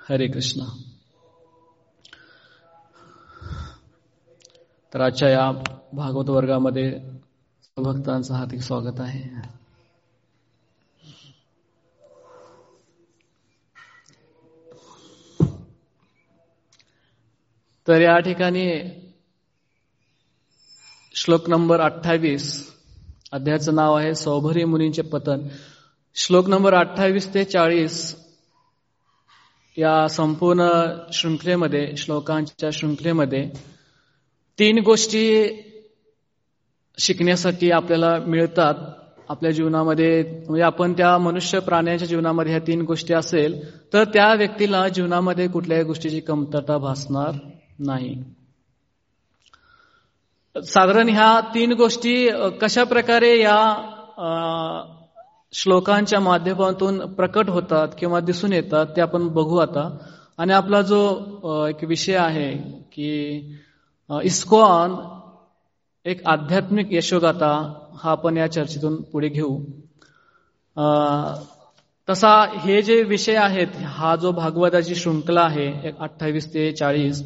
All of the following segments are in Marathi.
हरे कृष्ण. तर आजच्या या भागवत वर्गामध्ये भक्तांचं हार्दिक स्वागत आहे. तर या ठिकाणी श्लोक नंबर 28, अध्यायाचं नाव आहे सौभरी मुनींचे पतन. श्लोक नंबर 28 ते 40 या संपूर्ण शृंखलेमध्ये, श्लोकांच्या शृंखलेमध्ये 3 गोष्टी शिकण्यासाठी आपल्याला मिळतात आपल्या जीवनामध्ये. म्हणजे आपण त्या मनुष्य प्राण्यांच्या जीवनामध्ये ह्या 3 गोष्टी असेल तर त्या व्यक्तीला जीवनामध्ये कुठल्याही गोष्टीची कमतरता भासणार नाही. साधारण ह्या 3 गोष्टी कशा प्रकारे या श्लोकांच्या माध्यमातून प्रकट होतात किंवा दिसून येतात ते आपण बघू आता. आणि आपला जो एक विषय आहे की इस्कॉन एक आध्यात्मिक यशोगाथा, हा आपण या चर्चेतून पुढे घेऊ. तसा हे जे विषय आहेत, हा जो भागवताची शृंखला आहे 28 ते 40,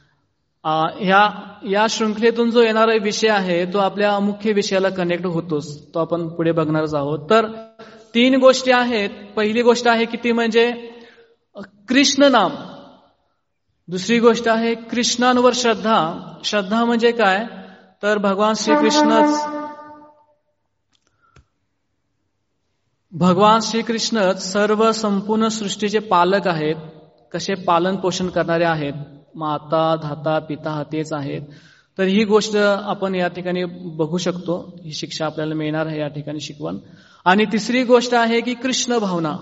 या शृंखलेतून जो येणारा विषय आहे तो आपल्या मुख्य विषयाला कनेक्ट होतोच. तो आपण पुढे बघणारच आहोत. तर 3 गोष्टी आहेत. पहिली गोष्ट आहे की ती म्हणजे कृष्ण नाम. दुसरी गोष्ट आहे कृष्णांवर श्रद्धा. श्रद्धा म्हणजे काय, तर भगवान श्रीकृष्णच सर्व संपूर्ण सृष्टीचे पालक आहेत. कसे पालन पोषण करणारे आहेत, माता धाता पिता तेच आहेत. तर ही गोष्ट आपण या ठिकाणी बघू शकतो. ही शिक्षा आपल्याला मिळणार आहे या ठिकाणी, शिकवण. आणि तिसरी गोष्ट आहे की कृष्ण भावना.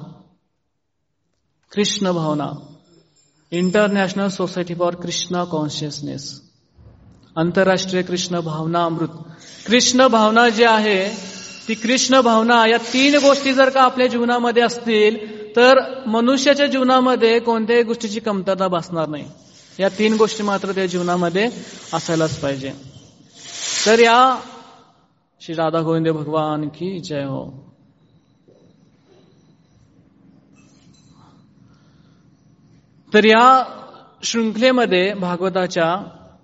कृष्ण भावना, international society for Krishna consciousness, आंतरराष्ट्रीय कृष्ण भावना अमृत. कृष्ण भावना जी आहे ती कृष्ण भावना, या 3 गोष्टी जर का आपल्या जीवनामध्ये असतील तर मनुष्याच्या जीवनामध्ये कोणत्याही गोष्टीची कमतरता भासणार नाही. या 3 गोष्टी मात्र त्या जीवनामध्ये असायलाच पाहिजे. तर या श्री राधा गोविंद भगवान की जय हो. तर या शृंखलेमध्ये भागवताच्या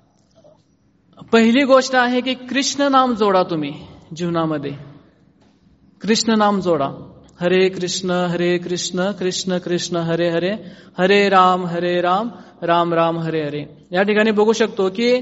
पहिली गोष्ट आहे की कृष्ण नाम जोडा तुम्ही जीवनामध्ये. कृष्ण नाम जोडा. हरे कृष्ण कृष्ण कृष्ण हरे हरे, हरे राम राम राम हरे हरे. या ठिकाणी बघू शकतो की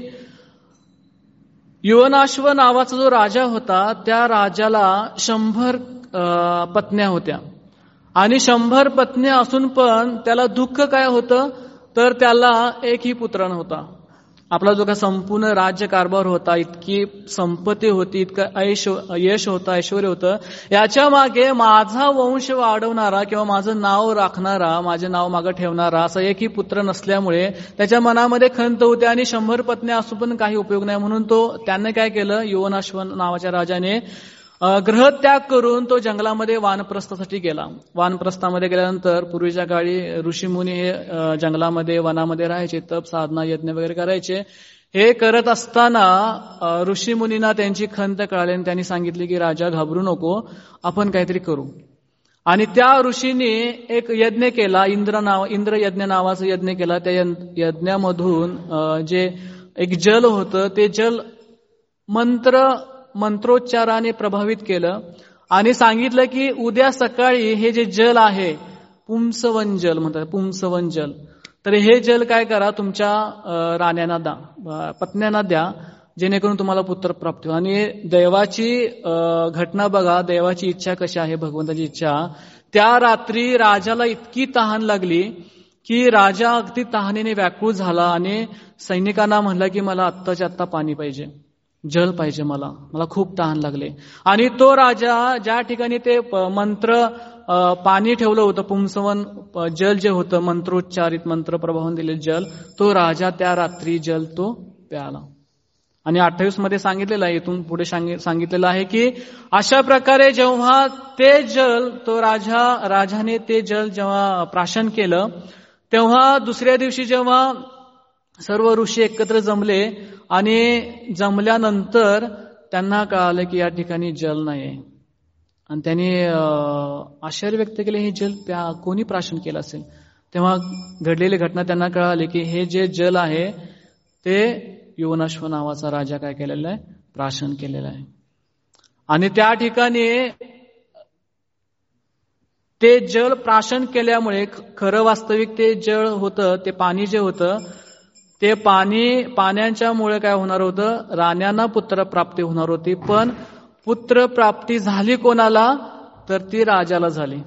युवनाश्व नावाचा जो राजा होता, त्या राजाला 100 पत्न्या होत्या. आणि 100 पत्न्या असून पण त्याला दुःख काय होतं, तर त्याला एकही पुत्र नव्हता. आपला जो काय संपूर्ण राज्य कारभार होता, इतकी संपत्ती होती, इतकं यश होतं, ऐश्वर होतं, याच्या मागे माझा वंश वाढवणारा किंवा माझं नाव राखणारा, माझे नाव मागे ठेवणारा असा एकही पुत्र नसल्यामुळे त्याच्या मनामध्ये खंत होते. आणि 100 पत्न्या असून पण काही उपयोग नाही, म्हणून त्याने काय केलं, युवनाश्व नावाच्या राजाने ग्रहत्याग करून तो जंगलामध्ये वानप्रस्थासाठी गेला. वानप्रस्थामध्ये गेल्यानंतर पूर्वीच्या काळी ऋषीमुनी हे जंगलामध्ये वनामध्ये राहायचे, तप साधना यज्ञ वगैरे करायचे. हे करत असताना ऋषीमुनींना त्यांची खंत कळाली आणि त्यांनी सांगितले की राजा घाबरू नको, आपण काहीतरी करू. आणि त्या ऋषींनी एक यज्ञ केला, इंद्र यज्ञ नावाचा यज्ञ केला. त्या यज्ञामधून जे एक जल होतं ते जल मंत्रोच्चाराने प्रभावित केलं आणि सांगितलं की उद्या सकाळी हे जे जल आहे, पुंसवन जल म्हणतात, पुंसवन जल, तर हे जल काय करा, तुमच्या राण्यांना द्या, पत्न्यांना द्या, जेणेकरून तुम्हाला पुत्र प्राप्त होईल. आणि दैवाची घटना बघा, दैवाची इच्छा कशी आहे, भगवंताची इच्छा. त्या रात्री राजाला इतकी तहान लागली की राजा अगदी तहानेने व्याकुळ झाला आणि सैनिकांना म्हणला की मला आत्ताच्या आत्ता पाणी पाहिजे, जल पाहिजे, मला खूप तहान लागले. आणि तो राजा ज्या ठिकाणी ते मंत्र पाणी ठेवलं होतं, पुंसवन जल जे होतं, मंत्रोच्चारित मंत्र प्रभावून दिलेलं जल, तो राजा त्या रात्री जल तो प्याला. आणि 28 मध्ये सांगितलेलं आहे, इथून पुढे सांगितलेलं आहे की अशा प्रकारे जेव्हा ते जल, तो राजाने ते जल जेव्हा प्राशन केलं, तेव्हा दुसऱ्या दिवशी जेव्हा सर्व ऋषी एकत्र जमले आणि जमल्यानंतर त्यांना कळालं की या ठिकाणी जल नाही. आणि त्यांनी आश्चर्य व्यक्त केले, हे जल कोणी प्राशन केलं असेल. तेव्हा घडलेली घटना त्यांना कळाली की हे जे जल आहे ते योनाश्व नावाचा राजा काय केलेलं आहे, प्राशन केलेलं आहे. आणि त्या ठिकाणी ते जल प्राशन केल्यामुळे खरं वास्तविक ते जल होतं, ते पाणी जे होतं ते पाण्याच्यामुळे काय होणार होतं, राण्यांना पुत्रप्राप्ती होणार होती. पण पुत्रप्राप्ती झाली कोणाला, तर ती राजाला झाली.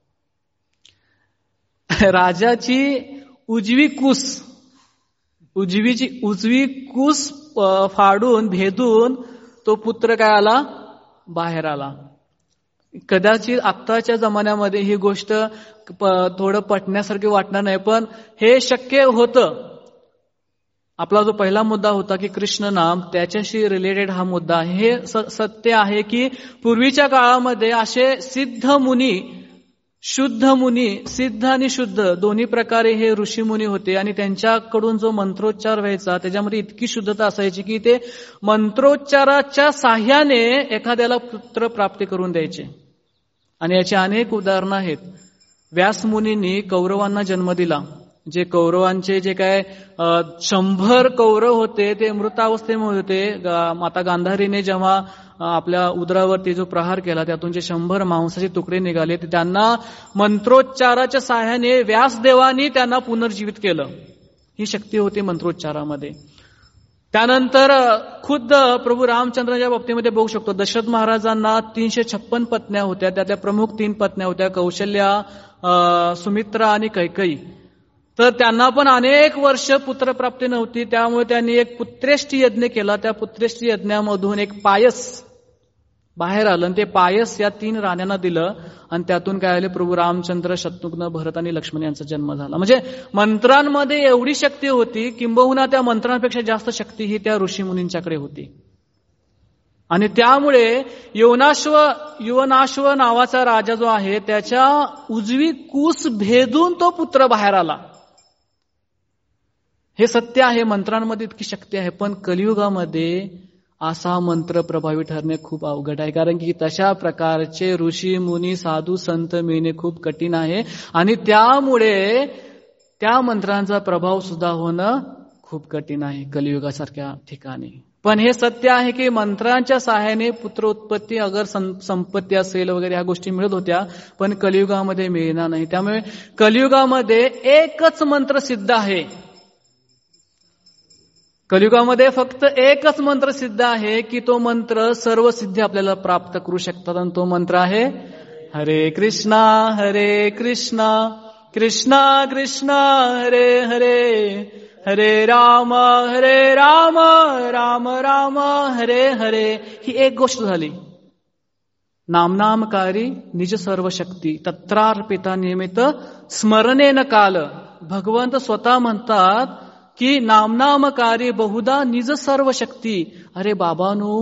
राजाची उजवी कूस फाडून भेदून तो पुत्र काय आला, बाहेर आला. कदाचित आत्ताच्या जमान्यामध्ये ही गोष्ट थोडं पटण्यासारखी वाटणार नाही, पण हे शक्य होतं. आपला जो पहिला मुद्दा होता की कृष्ण नाम, त्याच्याशी रिलेटेड हा मुद्दा आहे. हे सत्य आहे की पूर्वीच्या काळामध्ये असे सिद्ध मुनी, शुद्ध मुनी, सिद्ध आणि शुद्ध दोन्ही प्रकारे हे ऋषी मुनी होते. आणि त्यांच्याकडून जो मंत्रोच्चार व्हायचा त्याच्यामध्ये इतकी शुद्धता असायची की ते मंत्रोच्चाराच्या साह्याने एखाद्याला पुत्र प्राप्ती करून द्यायचे. आणि याची अनेक उदाहरणं आहेत. व्यास मुनींनी कौरवांना जन्म दिला. जे कौरवांचे जे काय 100 कौरव होते ते मृतावस्थेमध्ये होते. माता गांधारीने जेव्हा आपल्या उदरावरती जो प्रहार केला त्यातून जे 100 मांसाचे तुकडे निघाले ते त्यांना मंत्रोच्चाराच्या साहाय्याने व्यासदेवानी त्यांना पुनर्जीवित केलं. ही शक्ती होती मंत्रोच्चारामध्ये. त्यानंतर खुद्द प्रभू रामचंद्राच्या बाबतीमध्ये बघू शकतो. दशरथ महाराजांना 356 पत्न्या होत्या. त्यातल्या प्रमुख 3 पत्न्या होत्या कौशल्या, सुमित्रा आणि कैकेयी. तर त्यांना पण अनेक वर्ष पुत्रप्राप्ती नव्हती. त्यामुळे त्यांनी एक पुत्रेष्ठी यज्ञ केला. त्या पुत्रेष्ठी यज्ञामधून एक पायस बाहेर आलं आणि ते पायस या 3 राण्यांना दिलं. आणि त्यातून काय आले, प्रभू रामचंद्र, शत्रुघ्न, भरत आणि लक्ष्मण यांचा जन्म झाला. म्हणजे मंत्रांमध्ये एवढी शक्ती होती, किंबहुना त्या मंत्रांपेक्षा जास्त शक्ती ही त्या ऋषीमुनींच्याकडे होती. आणि त्यामुळे युवनाश्व नावाचा राजा जो आहे त्याच्या उजवी कूस भेदून तो पुत्र बाहेर आला. हे सत्य आहे, मंत्रांमध्ये इतकी शक्ती आहे. पण कलियुगामध्ये असा मंत्र प्रभावी ठरणे खूप अवघड आहे. कारण की तशा प्रकारचे ऋषी मुनी साधू संत मिळणे खूप कठीण आहे. आणि त्यामुळे त्या मंत्रांचा प्रभाव सुद्धा होणं खूप कठीण आहे कलियुगासारख्या ठिकाणी. पण हे सत्य आहे की मंत्रांच्या सहाय्याने पुत्र उत्पत्ती, अगर संपत्ती असेल वगैरे ह्या गोष्टी मिळत होत्या, पण कलियुगामध्ये मिळणार नाही. त्यामुळे कलियुगामध्ये एकच मंत्र सिद्ध आहे. कलियुगामध्ये फक्त एकच मंत्र सिद्ध आहे की तो मंत्र सर्व सिद्धी आपल्याला प्राप्त करू शकतात. आणि तो मंत्र आहे हरे कृष्णा कृष्णा कृष्णा हरे हरे, हरे राम राम राम हरे हरे. ही एक गोष्ट झाली. नामनामकारी निज सर्व शक्ती तत्रार्पिता नियमित स्मरणेन काल. भगवंत स्वतः म्हणतात की नामनामकारी बहुधा निज सर्व शक्ती. अरे बाबांनो,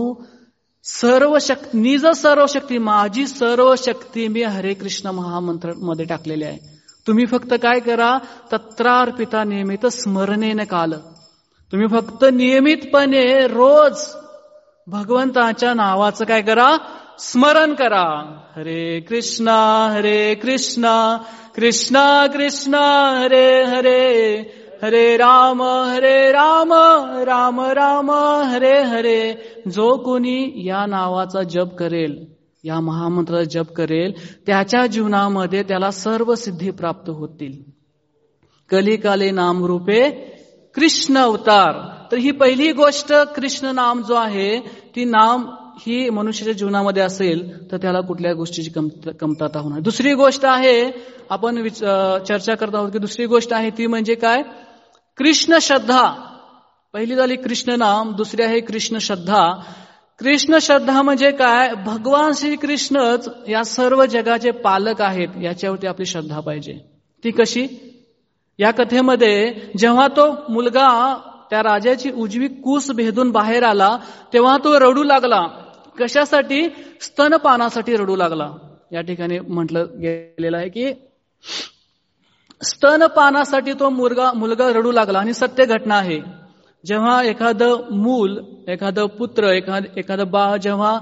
निज सर्व शक्ती, माझी सर्व शक्ती मी हरे कृष्ण महामंत्र मध्ये टाकलेली आहे. तुम्ही फक्त काय करा, तत्रार्पिता नियमित स्मरणेन काल. तुम्ही फक्त नियमितपणे रोज भगवंताच्या नावाचं काय करा, स्मरण करा. हरे कृष्णा कृष्णा कृष्णा हरे हरे, हरे राम राम राम हरे हरे. जो कोणी या नावाचा जप करेल, या महामंत्राचा जप करेल, त्याच्या जीवनामध्ये त्याला सर्व सिद्धी प्राप्त होतील. कलिकाले नामरूपे कृष्ण अवतार. तर ही पहिली गोष्ट, कृष्ण नाम जो आहे, ती नाम ही मनुष्याच्या जीवनामध्ये असेल तर त्याला कुठल्या गोष्टीची कमतरता होणार. दुसरी गोष्ट आहे, आपण चर्चा करत आहोत की दुसरी गोष्ट आहे ती म्हणजे काय, कृष्ण श्रद्धा. पहिली झाली कृष्ण नाम, दुसरी आहे कृष्ण श्रद्धा. कृष्ण श्रद्धा म्हणजे काय, भगवान श्रीकृष्णच या सर्व जगाचे पालक आहेत याच्यावरती आपली श्रद्धा पाहिजे. ती कशी, या कथेमध्ये जेव्हा तो मुलगा त्या राजाची उजवी कूस भेदून बाहेर आला तेव्हा तो रडू लागला. कशासाठी, स्तनपानासाठी रडू लागला. या ठिकाणी म्हटलं गेलेलं आहे की स्तनपानासाठी तो मुलगा रडू लागला. आणि सत्य घटना आहे, जेव्हा एखादं मूल, एखादं पुत्र, एखादं बाळ जेव्हा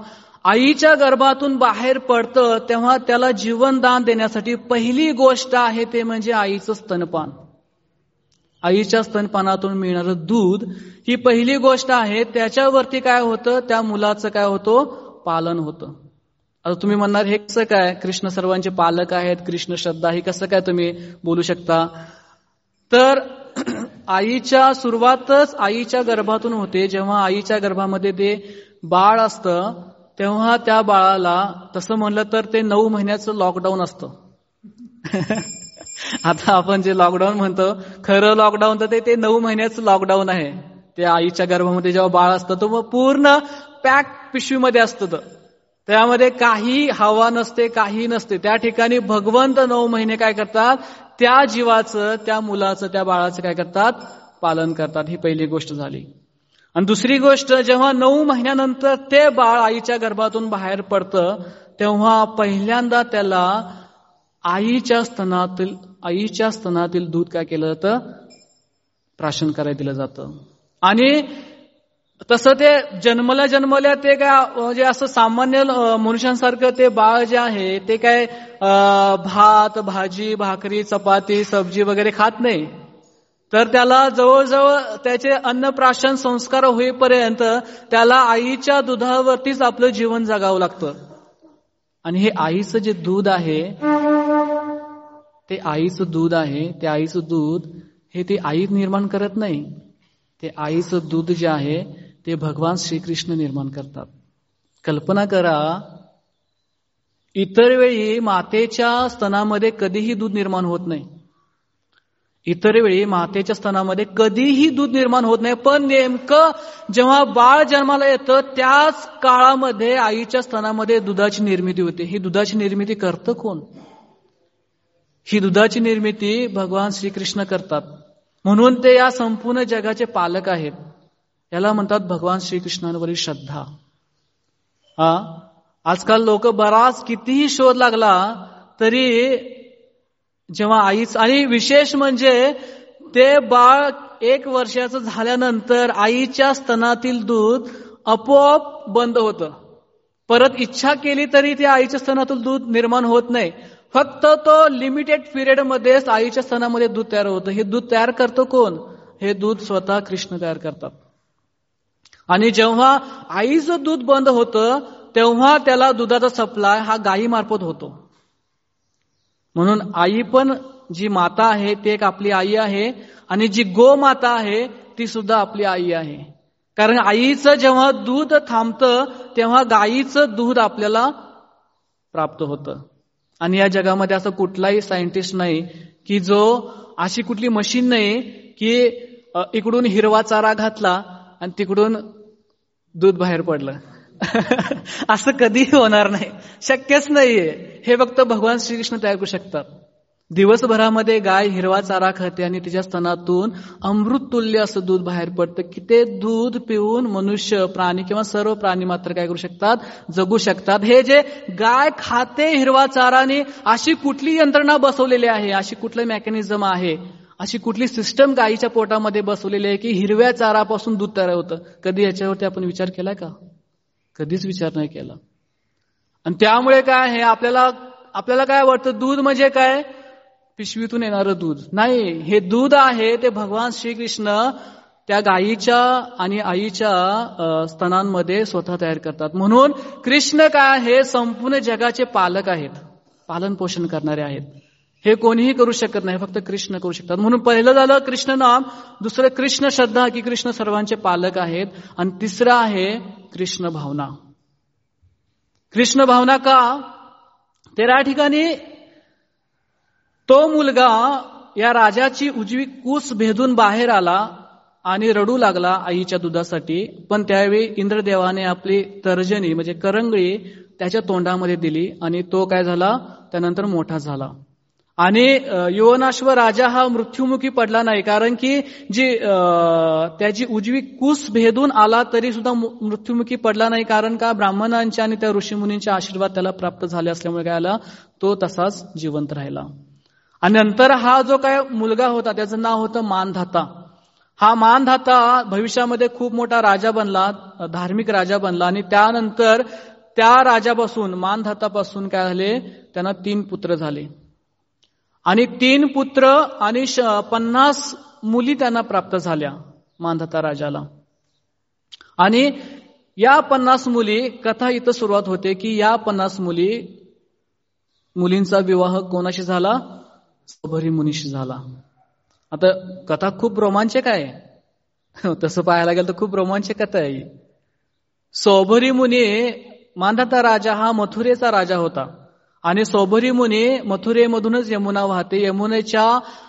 आईच्या गर्भातून बाहेर पडतं तेव्हा त्याला जीवनदान देण्यासाठी पहिली गोष्ट आहे ते म्हणजे आईचं स्तनपान. आईच्या स्तनपानातून मिळणारं दूध ही पहिली गोष्ट आहे. त्याच्यावरती काय होतं, त्या मुलाचं काय होतं, पालन होतं. आता तुम्ही म्हणणार हे कसं काय, कृष्ण सर्वांचे पालक आहेत, कृष्ण श्रद्धा ही कसं काय तुम्ही बोलू शकता. तर आईच्या सुरुवातच आईच्या गर्भातून होते. जेव्हा आईच्या गर्भामध्ये ते बाळ असतं तेव्हा त्या बाळाला तसं म्हणलं तर ते 9 महिन्याचं लॉकडाऊन असतं. आता आपण जे लॉकडाऊन म्हणतो खरं लॉकडाऊन तर ते 9 महिन्याचं लॉकडाऊन आहे. ते आईच्या गर्भामध्ये जेव्हा बाळ असतं तो मग पूर्ण पॅक पिशवीमध्ये असतं. त्यामध्ये काही हवा नसते, काही नसते. त्या ठिकाणी भगवंत 9 महिने काय करतात, त्या जीवाचं, त्या मुलाचं, त्या बाळाचं काय करतात, पालन करतात. ही पहिली गोष्ट झाली. आणि दुसरी गोष्ट, जेव्हा 9 महिन्यानंतर ते बाळ आईच्या गर्भातून बाहेर पडतं तेव्हा पहिल्यांदा त्याला आईच्या स्तनातील दूध काय केलं जातं, प्राशन करायला दिलं जातं. आणि तसं ते जन्मल्या ते काय म्हणजे असं सामान्य मनुष्यांसारखं ते बाळ जे आहे ते काय भात, भाजी, भाकरी, चपाती, सब्जी वगैरे खात नाही. तर त्याला जवळजवळ त्याचे अन्नप्राशन संस्कार होईपर्यंत त्याला आईच्या दुधावरतीच आपलं जीवन जगावं लागतं. आणि हे आईचं जे दूध आहे ते आईचं दूध हे ते आई निर्माण करत नाही. ते आईचं दूध जे आहे ते भगवान श्रीकृष्ण निर्माण करतात. कल्पना करा, इतर वेळी मातेच्या स्तनामध्ये कधीही दूध निर्माण होत नाही. इतर वेळी मातेच्या स्तनामध्ये कधीही दूध निर्माण होत नाही. पण नेमकं जेव्हा बाळ जन्माला येतं त्याच काळामध्ये आईच्या स्तनामध्ये दुधाची निर्मिती होते. ही दुधाची निर्मिती करतं कोण? ही दुधाची निर्मिती भगवान श्रीकृष्ण करतात. म्हणून ते या संपूर्ण जगाचे पालक आहेत. याला म्हणतात भगवान श्रीकृष्णांवरील श्रद्धा. आजकाल लोक बराच कितीही शोध लागला तरी जेव्हा आईच, आणि विशेष म्हणजे ते बाळ 1 वर्षाचं झाल्यानंतर आईच्या स्तनातील दूध आपोआप बंद होतं. परत इच्छा केली तरी ते आईच्या स्तनातील दूध निर्माण होत नाही. फक्त तो लिमिटेड पिरियड मध्येच आईच्या स्तनामध्ये दूध तयार होतं. हे दूध तयार करतो कोण? हे दूध स्वतः कृष्ण तयार करतात. आणि जेव्हा आईचं दूध बंद होतं तेव्हा त्याला दुधाचा सप्लाय हा गायीमार्फत होतो. म्हणून आई पण जी माता आहे ती एक आपली आई आहे, आणि जी गोमाता आहे ती सुद्धा आपली आई आहे. कारण आईचं जेव्हा दूध थांबतं तेव्हा गायीचं दूध आपल्याला प्राप्त होतं. आणि या जगामध्ये असं कुठलाही सायंटिस्ट नाही की जो, अशी कुठली मशीन नाही की इकडून हिरवा चारा घातला आणि तिकडून दूध बाहेर पडलं. असं कधीही होणार नाही, शक्यच नाहीये. हे फक्त भगवान श्रीकृष्ण तयार करू शकतात. दिवसभरामध्ये गाय हिरवा चारा खाते आणि तिच्या स्तनातून अमृत तुल्य असं दूध बाहेर पडतं की ते दूध पिऊन मनुष्य, प्राणी किंवा सर्व प्राणी मात्र काय करू शकतात, जगू शकतात. हे जे गाय खाते हिरवा चाराने, अशी कुठली यंत्रणा बसवलेली आहे, अशी कुठलं मेकॅनिझम आहे, अशी कुठली सिस्टम गायीच्या पोटामध्ये बसवलेली आहे की हिरव्या चारापासून दूध तयार होतं? कधी याच्यावरती आपण विचार केलाय का? कधीच विचार नाही केला. आणि त्यामुळे काय आहे, आपल्याला काय वाटतं, दूध म्हणजे काय, पिशवीतून येणारं दूध नाही. हे दूध आहे ते भगवान श्रीकृष्ण त्या गायीच्या आणि आईच्या स्तनांमध्ये स्वतः तयार करतात. म्हणून कृष्ण काय, हे संपूर्ण जगाचे पालक आहेत, पालन पोषण करणारे आहेत. हे कोणीही करू शकत नाही, फक्त कृष्ण करू शकतात. म्हणून पहिलं झालं कृष्ण नाम, दुसरं कृष्ण श्रद्धा की कृष्ण सर्वांचे पालक आहेत, आणि तिसरं आहे कृष्ण भावना. कृष्ण भावना का, तर या ठिकाणी तो मुलगा या राजाची उजवी कूस भेदून बाहेर आला आणि रडू लागला आईच्या दुधासाठी. पण त्यावेळी इंद्रदेवाने आपली तर्जनी म्हणजे करंगळी त्याच्या तोंडामध्ये दिली आणि तो काय झाला, त्यानंतर मोठा झाला. आणि युवनाश्व राजा हा मृत्युमुखी पडला नाही, कारण की जी त्याची उजवी कूस भेदून आला तरी सुद्धा मृत्युमुखी पडला नाही. कारण का, ब्राह्मणांच्या आणि त्या ऋषीमुनींचे आशीर्वाद त्याला प्राप्त झाले असल्यामुळे काय आला, तो तसाच जिवंत राहिला. आणि नंतर हा जो काय मुलगा होता त्याचं नाव होतं मानधाता. हा मानधाता भविष्यामध्ये खूप मोठा राजा बनला, धार्मिक राजा बनला. आणि त्यानंतर त्या राजापासून मानधातापासून काय झाले, त्यांना 3 पुत्र झाले आणि 3 पुत्र आणि 50 मुली त्यांना प्राप्त झाल्या मानधाता राजाला. आणि या 50 मुली, कथा इथं सुरुवात होते की या 50 मुलींचा विवाह कोणाशी झाला, सौभरी मुनीशी झाला. आता कथा खूप रोमांचक आहे, तसं पाहायला गेलं तर खूप रोमांचक कथा आहे. सौभरी मुनी, मानधाता राजा हा मथुरेचा राजा होता आणि सौभरी मुनी मथुरेमधूनच यमुना वाहते, यमुनेच्या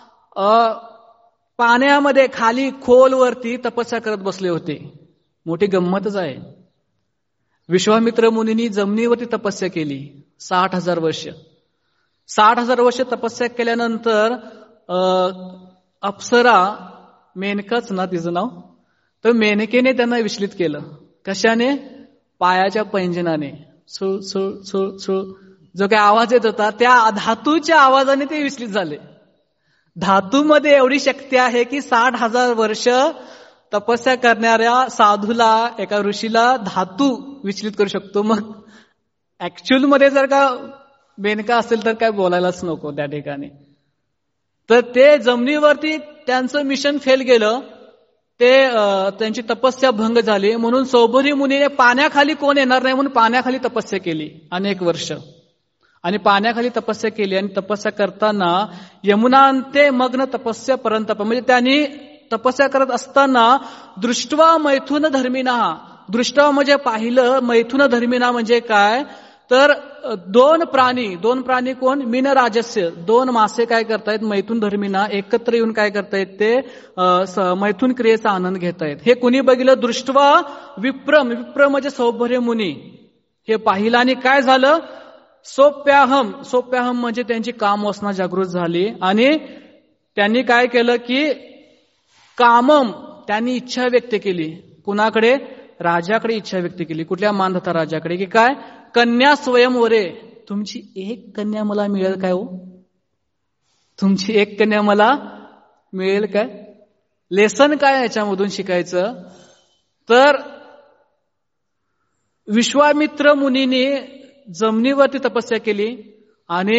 पाण्यामध्ये खाली खोलवरती तपस्या करत बसले होते. मोठी गंमतच आहे. विश्वामित्र मुनींनी जमिनीवरती तपस्या केली 60,000 वर्ष. 60,000 वर्ष तपस्या केल्यानंतर अप्सरा, मेनकाच ना तिचं नाव, तर मेनकेने त्यांना विचलित केलं. कशाने? पायाच्या पैंजनाने. सुळ सुळ सुळ सुळ जो काही आवाज येत होता त्या धातूच्या आवाजाने ते विचलित झाले. धातूमध्ये एवढी शक्ती आहे की 60,000 वर्ष तपस्या करणाऱ्या साधूला, एका ऋषीला धातू विचलित करू शकतो. मग ऍक्च्युअल मध्ये जर का बेनका असेल तर काय बोलायलाच नको त्या ठिकाणी. तर ते जमिनीवरती त्यांचं मिशन फेल गेलं, ते त्यांची तपस्या भंग झाली. म्हणून सौभरी मुनीने पाण्याखाली कोण येणार नाही म्हणून पाण्याखाली तपस्या केली अनेक वर्ष. आणि पाण्याखाली तपस्या केली आणि तपस्या करताना यमुनांते मग्न तपस्या परंतप, म्हणजे त्यांनी तपस्या करत असताना दृष्ट्वा मैथुन धर्मिना, दृष्ट्वा म्हणजे पाहिलं, मैथुन धर्मिना म्हणजे काय, तर 2 प्राणी कोण, मीन राजस्य, 2 मासे काय करतायत, मैथुन धर्मिना एकत्र येऊन काय करतायत, ते मैथुन क्रियेचा आनंद घेतायत. हे कुणी बघितलं, दृष्ट्वा विप्रम, विप्र म्हणजे सौभर्य मुनी, हे पाहिलं आणि काय झालं, सोप्याहम म्हणजे त्यांची कामवासना जागृत झाली आणि त्यांनी काय केलं की कामम, त्यांनी इच्छा व्यक्त केली. कुणाकडे? राजाकडे इच्छा व्यक्त केली. कुठल्या? मानधाता राजाकडे. की काय? कन्या स्वयंवरे, तुमची एक कन्या मला मिळेल काय हो, तुमची एक कन्या मला मिळेल काय. लेसन काय याच्यामधून शिकायचं, तर विश्वामित्र मुनीने जमिनीवरती तपस्या केली आणि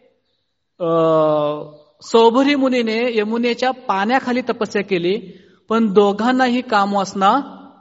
सौभरी मुनीने यमुनेच्या पाण्याखाली तपस्या केली, पण दोघांनाही कामवासना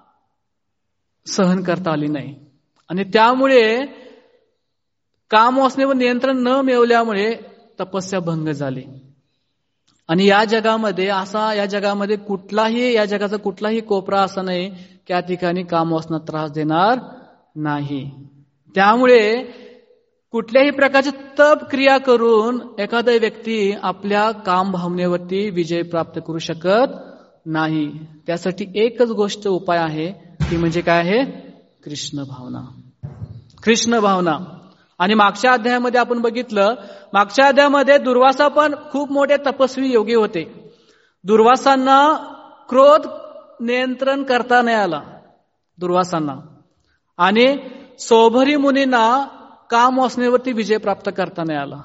सहन करता आली नाही आणि त्यामुळे कामवासनेवर नियंत्रण न मिळवल्यामुळे तपस्या भंग झाली. आणि या जगामध्ये कुठलाही, या जगाचा कुठलाही कोपरा असा नाही की त्या ठिकाणी कामवासना त्रास देणार नाही. त्यामुळे कुठल्याही प्रकारची तप क्रिया करून एखादा व्यक्ती आपल्या काम भावनेवरती विजय प्राप्त करू शकत नाही. त्यासाठी एकच गोष्ट उपाय आहे, ती म्हणजे काय आहे, कृष्ण भावना. कृष्ण भावना. आणि मागच्या अध्यायामध्ये आपण बघितलं, मागच्या अध्यायामध्ये दुर्वासा पण खूप मोठे तपस्वी योगी होते. दुर्वासांना क्रोध नियंत्रण करता नाही आला दुर्वासांना, आणि सौभरी मुनींना कामवासनेवरती विजय प्राप्त करता नाही आला.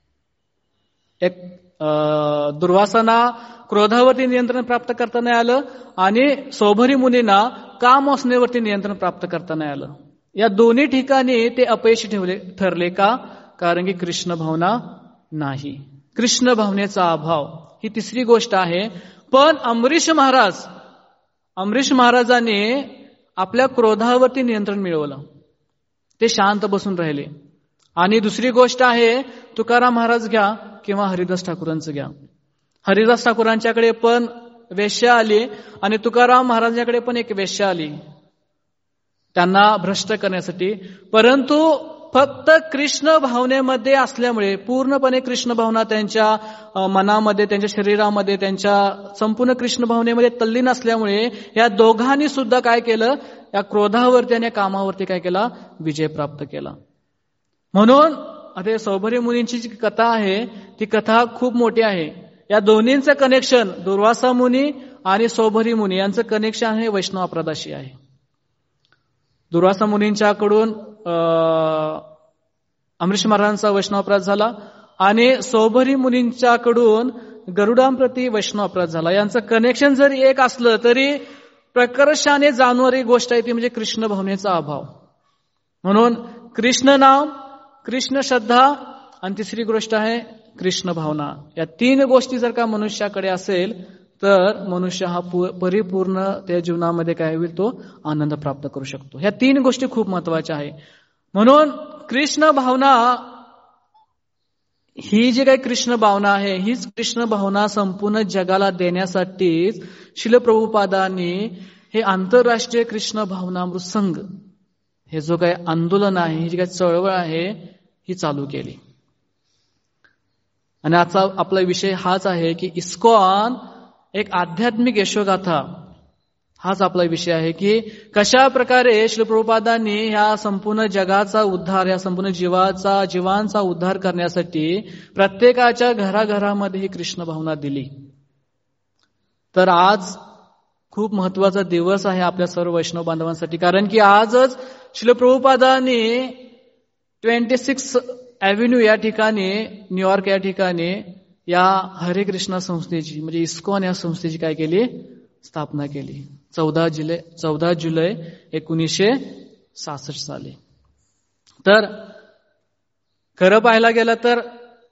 दुर्वासांना क्रोधावरती नियंत्रण प्राप्त करता नाही आलं आणि सौभरी मुनींना कामवासनेवरती नियंत्रण प्राप्त करता नाही आलं. या दोन्ही ठिकाणी ते अपयशी ठरले. का? कारण की कृष्ण भावना नाही, कृष्ण भावनेचा अभाव ही तिसरी गोष्ट आहे. पण अमरीश महाराजांनी आपल्या क्रोधावरती नियंत्रण मिळवलं, ते शांत बसून राहिले. आणि दुसरी गोष्ट आहे, तुकाराम महाराज घ्या किंवा हरिदास ठाकूरांचं घ्या. हरिदास ठाकूरांच्याकडे पण वेश्या आली आणि तुकाराम महाराजांकडे पण एक वेश्या आली त्यांना भ्रष्ट करण्यासाठी. परंतु फक्त कृष्ण भावनेमध्ये असल्यामुळे, पूर्णपणे कृष्ण भावना त्यांच्या मनामध्ये, त्यांच्या शरीरामध्ये, त्यांच्या संपूर्ण कृष्ण भावनेमध्ये तल्लीन असल्यामुळे या दोघांनी सुद्धा काय केलं, या क्रोधावरती आणि कामावरती काय केला, विजय प्राप्त केला. म्हणून आता सौभरी मुनींची जी कथा आहे ती कथा खूप मोठी आहे. या दोन्हींचं कनेक्शन, दुर्वासा मुनी आणि सौभरी मुनी यांचं कनेक्शन हे वैष्णव अपराधाशी आहे. दुर्वासा मुनींच्याकडून अमरीश महाराजांचा वैष्णव अपराध झाला आणि सौभरी मुनींच्याकडून गरुडांप्रती वैष्णव अपराध झाला. यांचं कनेक्शन जरी एक असलं तरी प्रकर्षाने जाणणारी गोष्ट आहे ती म्हणजे कृष्ण भावनेचा अभाव. म्हणून कृष्ण नाम, कृष्ण श्रद्धा आणि तिसरी गोष्ट आहे कृष्ण भावना. या 3 गोष्टी जर का मनुष्याकडे असेल तर मनुष्य हा परिपूर्ण त्या जीवनामध्ये काय होईल, तो आनंद प्राप्त करू शकतो. ह्या 3 गोष्टी खूप महत्वाच्या आहे. म्हणून कृष्ण भावना ही जी काही कृष्ण भावना आहे, हीच कृष्ण भावना संपूर्ण जगाला देण्यासाठीच श्रील प्रभुपादांनी हे आंतरराष्ट्रीय कृष्ण भावनामृत संघ, हे जो काही आंदोलन आहे, ही जी काही चळवळ आहे, ही चालू केली. आणि आजचा आपला विषय हाच आहे की इस्कॉन एक आध्यात्मिक यशोगाथा, हाच आपला विषय आहे की कशा प्रकारे श्री प्रभुपादांनी ह्या संपूर्ण जगाचा उद्धार, या संपूर्ण जीवांचा उद्धार करण्यासाठी प्रत्येकाच्या घराघरामध्ये ही कृष्ण भावना दिली. तर आज खूप महत्वाचा दिवस आहे आपल्या सर्व वैष्णव बांधवांसाठी, कारण की आजच श्री प्रभुपादांनी 26 ॲव्हेन्यू या ठिकाणी, न्यूयॉर्क या ठिकाणी, या हरे कृष्णा संस्थेची म्हणजे इस्कॉन या संस्थेची काय केली, स्थापना केली. 14 जुलै 1966 साली. तर खरं पाहायला गेलं तर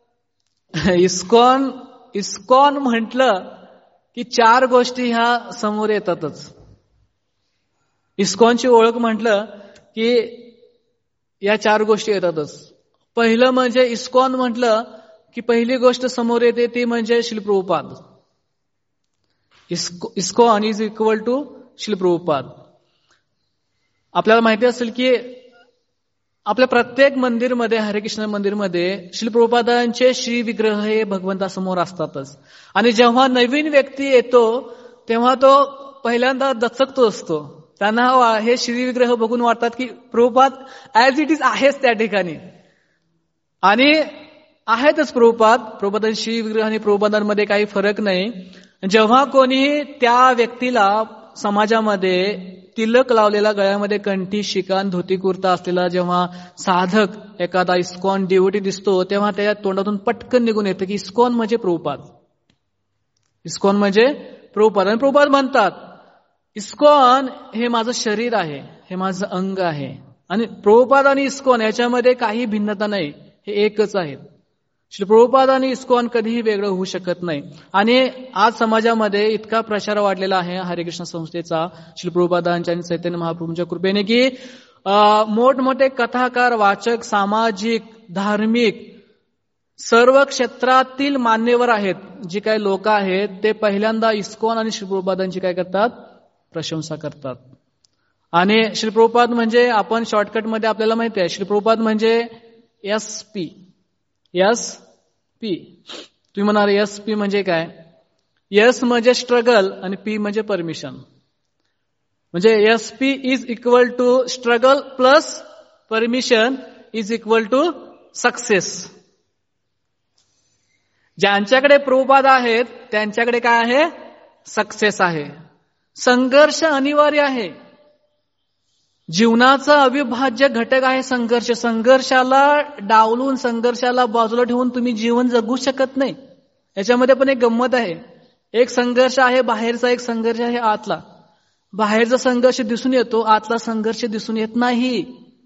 इस्कॉन म्हटलं की 4 गोष्टी ह्या समोर येतातच. इस्कॉनची ओळख म्हटलं की या 4 गोष्टी येतातच. पहिलं म्हणजे इस्कॉन म्हटलं की पहिली गोष्ट समोर येते ती म्हणजे Shri Prabhupada. ISKCON is equal to Shri Prabhupada. आपल्याला माहिती असेल की आपल्या प्रत्येक मंदिरमध्ये, हरे कृष्ण मंदिरमध्ये श्री प्रभुपादांचे श्री विग्रह हे भगवंतासमोर असतातच. आणि जेव्हा नवीन व्यक्ती येतो तेव्हा तो पहिल्यांदा दचकतो असतो. त्यांना हे श्री विग्रह बघून वाटतात की प्रभुपाद ऍज इट इज आहेच त्या ठिकाणी, आणि आहेतच प्रभुपादांचे श्री विग्रह आणि प्रभुपादांमध्ये काही फरक नाही. जेव्हा कोणी त्या व्यक्तीला समाजामध्ये तिलक लावलेला, गळ्यामध्ये कंठी, शिकान, धोती कुर्ता असलेला जेव्हा साधक एखादा इस्कॉन डिवोटी दिसतो तेव्हा त्या तोंडातून पटकन निघून येतं की इस्कॉन म्हणजे प्रभुपाद, इस्कॉन म्हणजे प्रभुपाद. आणि प्रभुपाद म्हणतात इस्कॉन हे माझं शरीर आहे, हे माझं अंग आहे, आणि प्रभुपाद आणि इस्कॉन याच्यामध्ये काही भिन्नता नाही, हे एकच आहेत. श्री प्रभुपाद आणि इस्कॉन कधीही वेगळं होऊ शकत नाही. आणि आज समाजामध्ये इतका प्रचार वाढलेला आहे हरे कृष्ण संस्थेचा, श्री प्रभुपादांच्या आणि चैतन्य महाप्रभूंच्या कृपेने, की मोठमोठे कथाकार, वाचक, सामाजिक, धार्मिक सर्व क्षेत्रातील मान्यवर आहेत, जी काही लोक आहेत ते पहिल्यांदा इस्कॉन आणि श्री प्रभुपादांची काय करतात, प्रशंसा करतात. आणि श्री प्रभुपाद म्हणजे आपण शॉर्टकटमध्ये आपल्याला माहिती आहे, श्री प्रभुपाद म्हणजे SP. तुम्ही म्हणाल SP म्हणजे काय? S म्हणजे स्ट्रगल आणि P म्हणजे परमिशन. म्हणजे SP is equal to struggle plus permission is equal to success. ज्यांच्याकडे प्रभुपाद आहेत त्यांच्याकडे काय आहे, सक्सेस आहे. संघर्ष अनिवार्य आहे. जीवनाचा अविभाज्य घटक आहे संघर्ष. संघर्षाला डावलून, संघर्षाला बाजूला ठेवून तुम्ही जीवन जगू शकत नाही. याच्यामध्ये पण एक गंमत आहे. एक संघर्ष आहे बाहेरचा, एक संघर्ष आहे आतला. बाहेरचा संघर्ष दिसून येतो, आतला संघर्ष दिसून येत नाही.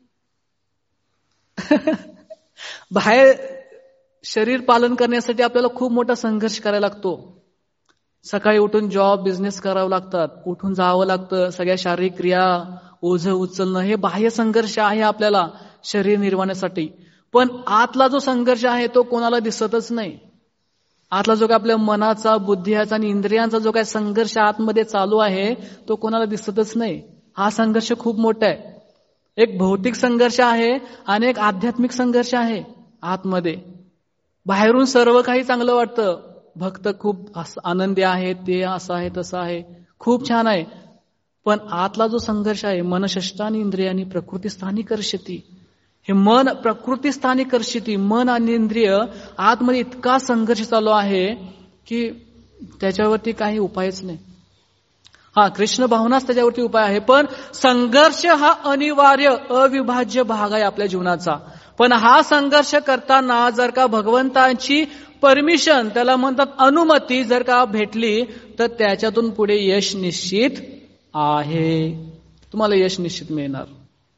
बाहेर शरीर पालन करण्यासाठी आपल्याला खूप मोठा संघर्ष करायला लागतो. सकाळी उठून जॉब, बिझनेस करावं लागतात, उठून जावं लागतं, सगळ्या शारीरिक क्रिया, ओझं उचलणं, हे बाह्य संघर्ष आहे आपल्याला शरीर निर्वाणासाठी. पण आतला जो संघर्ष आहे तो कोणाला दिसतच नाही. आतला जो काय आपल्या मनाचा, बुद्धीचा आणि इंद्रियांचा जो काय संघर्ष आतमध्ये चालू आहे तो कोणाला दिसतच नाही. हा संघर्ष खूप मोठा आहे. एक भौतिक संघर्ष आहे आणि एक आध्यात्मिक संघर्ष आहे आतमध्ये. बाहेरून सर्व काही चांगलं वाटतं, भक्त खूप आनंदी आहे, ते असं आहे तसं आहे, खूप छान आहे. पण आतला जो संघर्ष आहे, मनषष्ठानी इंद्रियानी प्रकृतीस्थानी कर्षती, हे मन प्रकृतीस्थानी कर्षती, मन आणि इंद्रिय आतमध्ये इतका संघर्ष चालू आहे की त्याच्यावरती काही उपायच नाही. कृष्ण भावनाच त्याच्यावरती उपाय आहे. पण संघर्ष हा अनिवार्य, अविभाज्य भाग आहे आपल्या जीवनाचा. पण हा संघर्ष करताना जर का भगवंताची परमिशन, त्याला म्हणतात अनुमती, जर का भेटली तर त्याच्यातून पुढे यश निश्चित आहे. तुम्हाला यश निश्चित मिळणार.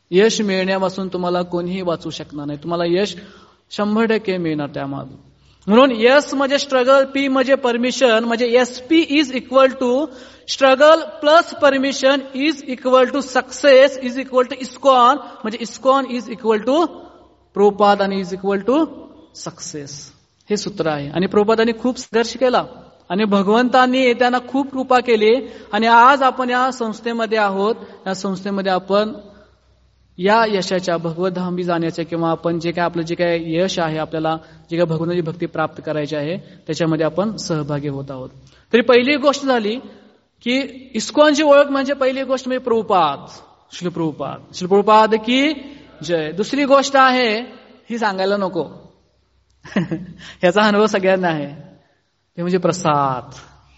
यश मिळण्यापासून तुम्हाला कोणीही वाचू शकणार नाही. तुम्हाला यश 100% मिळणार त्यामागे. म्हणून यस म्हणजे स्ट्रगल, पी म्हणजे परमिशन, म्हणजे SP is equal to struggle plus permission is equal to success is equal to ISKCON, म्हणजे ISKCON is equal to Prabhupada आणि इज इक्वल टू सक्सेस. हे सूत्र आहे. आणि प्रभुपादांनी खूप संघर्ष केला आणि भगवंतांनी त्यांना खूप कृपा केली आणि आज आपण या संस्थेमध्ये आहोत. या संस्थेमध्ये आपण या यशाच्या भगवतधामी जाण्याच्या किंवा आपण जे काय आपलं जे काय यश आहे, आपल्याला जे काय भगवंताची भक्ती प्राप्त करायची आहे त्याच्यामध्ये आपण सहभागी होत आहोत. तरी पहिली गोष्ट झाली की इस्कॉनची ओळख म्हणजे पहिली गोष्ट म्हणजे प्रभुपाद, श्री प्रभुपाद. श्री प्रभुपाद की जय. दुसरी गोष्ट आहे ही सांगायला नको ह्याचा अनुभव सगळ्यांना आहे, ते म्हणजे प्रसाद.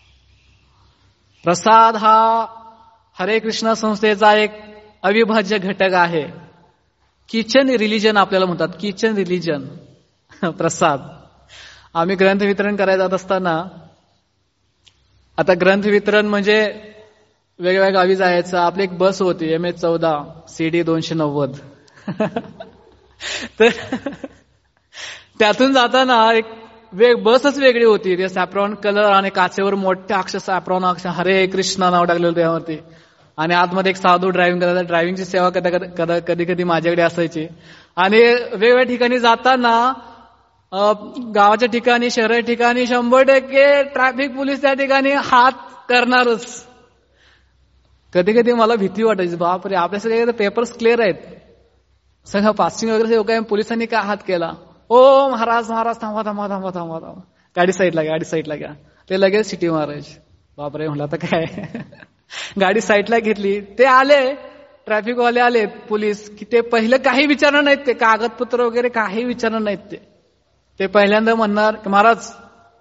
प्रसाद हा हरे कृष्ण संस्थेचा एक अविभाज्य घटक आहे. किचन रिलिजन आपल्याला म्हणतात, किचन रिलिजन प्रसाद. आम्ही ग्रंथ वितरण करायला जात असताना, आता ग्रंथ वितरण म्हणजे वेगवेगळ्या गावी जायचं. आपली एक बस होती MS-14 CD 290 तर त्यातून जाताना एक बसच वेगळी होती. ते सॅप्रॉन कलर आणि काचेवर मोठ्या अक्षर सॅप्रॉन अक्षर हरे कृष्णा नाव टाकलेलं त्यावरती. आणि आतमध्ये एक साधू ड्रायव्हिंग करायचा. ड्रायव्हिंगची सेवा कधी कधी माझ्याकडे असायची. आणि वेगवेगळ्या ठिकाणी जाताना गावाच्या ठिकाणी शहराच्या ठिकाणी 100% ट्रॅफिक पोलीस त्या ठिकाणी हात करणारच. कधी कधी मला भीती वाटायची, बापरे आपल्या सगळे पेपर्स क्लिअर आहेत, सगळं पासिंग वगैरे काय पोलिसांनी काय हात केला. ओ महाराज महाराज थांबा थांबा थांबा थांबा थांबा, गाडी साईडला घ्या. ते लगेच सिटी मारायची. बापरे म्हणलं आता काय गाडी साईडला घेतली. ते आले ट्रॅफिकवाले आले पोलीस की ते पहिलं काही विचारणार नाहीत, ते कागदपत्र वगैरे काही विचारणार नाहीत. ते पहिल्यांदा म्हणणार की महाराज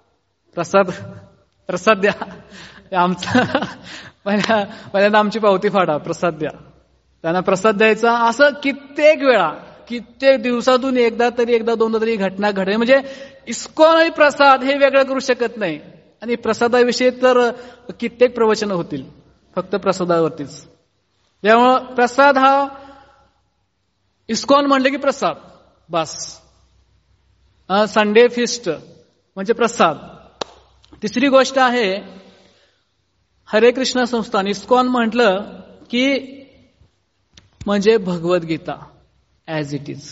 प्रसाद द्या. आमचा पहिल्यांदा आमची पावती फाडा, प्रसाद द्या. त्यांना प्रसाद द्यायचा. असं कित्येक वेळा, कित्येक दिवसातून एकदा दोनदा तरी घटना घडते. म्हणजे इस्कॉन आणि प्रसाद हे वेगळं करू शकत नाही. आणि प्रसादाविषयी तर कित्येक प्रवचन होतील फक्त प्रसादावरतीच. त्यामुळं प्रसाद हा, इस्कॉन म्हणले की प्रसाद बस. संडे फिस्ट म्हणजे प्रसाद. तिसरी गोष्ट आहे हरे कृष्ण संस्थान. इस्कॉन म्हटलं की म्हणजे भगवद्गीता ऍज इट इज.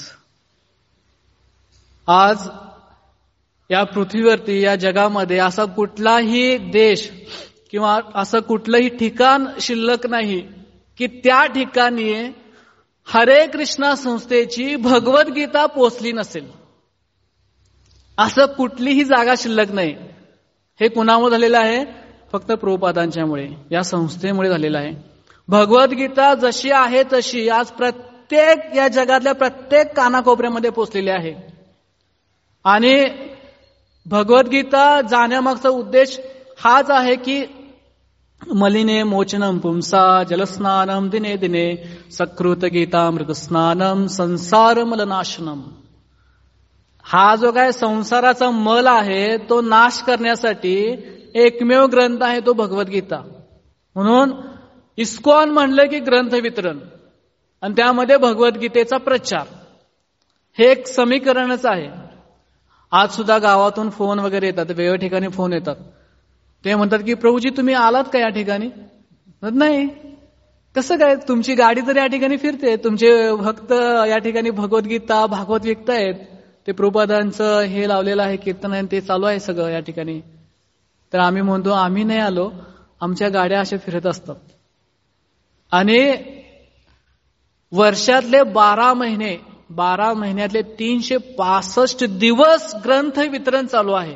आज या पृथ्वीवरती, या जगामध्ये असा कुठलाही देश किंवा असं कुठलंही ठिकाण शिल्लक नाही की त्या ठिकाणी हरे कृष्णा संस्थेची भगवद्गीता पोचली नसेल. असं कुठलीही जागा शिल्लक नाही. हे कुणामुळे झालेलं आहे? फक्त प्रभुपादांच्यामुळे, या संस्थेमुळे झालेलं आहे. भगवद्गीता जशी आहे तशी आज प्रत्येक या जगातल्या प्रत्येक कानाकोपऱ्यामध्ये पोचलेली आहे. आणि भगवद्गीता जाण्यामागचा उद्देश हाच आहे की मलिने मोचनम पुंसा जलस्नानम दिने दिने सकृत गीता मृगस्नानम संसार मलनाशनम. हा जो काय संसाराचा मल आहे तो नाश करण्यासाठी एकमेव ग्रंथ आहे तो भगवद्गीता. म्हणून इस्कॉन म्हणलं की ग्रंथ वितरण आणि त्यामध्ये भगवद्गीतेचा प्रचार, हे एक समीकरणच आहे. आज सुद्धा गावातून फोन वगैरे येतात, वेगवेगळ्या ठिकाणी फोन येतात. ते म्हणतात की प्रभूजी तुम्ही आलात का या ठिकाणी? नाही. कसं काय? तुमची गाडी तर या ठिकाणी फिरते, तुमचे भक्त या ठिकाणी भगवद्गीता भागवत विकतायत, ते प्रभुपादांचं हे लावलेलं आहे कीर्तन आहे, ते चालू आहे सगळं या ठिकाणी. तर आम्ही म्हणतो आम्ही नाही आलो, आमच्या गाड्या अशा फिरत असतात. आणि वर्षातले 12 महिन्यातले 365 दिवस ग्रंथ वितरण चालू आहे.